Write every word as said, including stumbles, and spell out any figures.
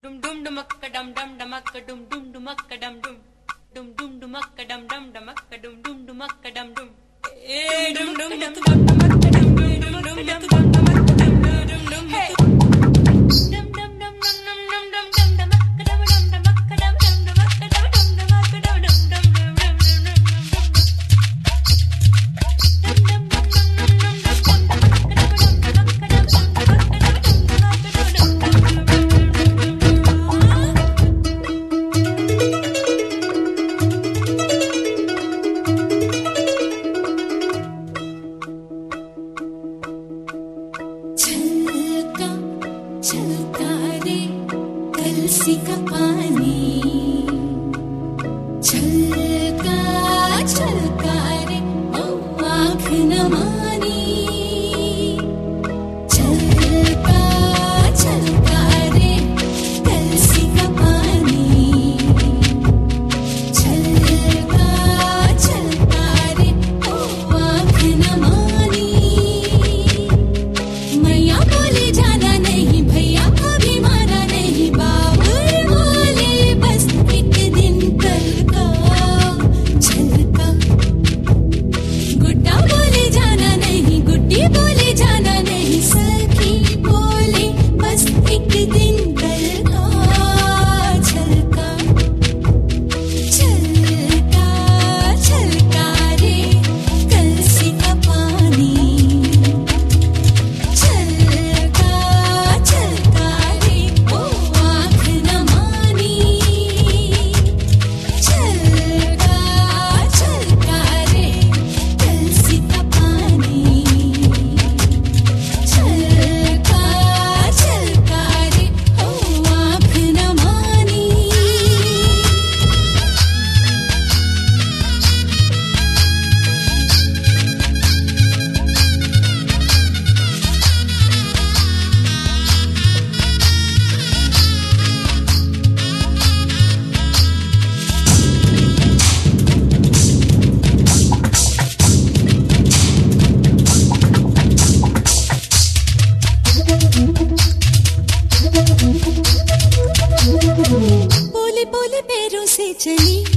Dum dum dumakka dum dum dumakka dum dum dumakka dum dum dum dum dumakka dum dum dumakka dum dum dumakka dum dum eh dum dum dum dumakka dum dum dumakka dum dum dumakka dum dum dum hey dum dum dum dum dum dum dum dum dumakka dum dum dumakka dum dum dumakka dum dum dumakka dum dum dum dum dum छलका रे कलसी का पानी छलका छलका रे ओ आँख न मानी छलका छलका रे कलसी का पानी छलका छलका रे ओ आँख न मानी मैया बोले जाना नहीं भैया अभी माना नहीं बाबुल बोले बस एक दिन कल का छलका गुड्डा बोले जाना नहीं गुड्डी बोले जाना नहीं सखी बोले बस एक दिन कल का छलका छलका छलका रे कलसी का पानी छलका छलका रे ओ आँख न मानी छलका छलका रे कलसी का पानी छलका छलका रे ओ आँख न मानी बोले बोले पैरों से चली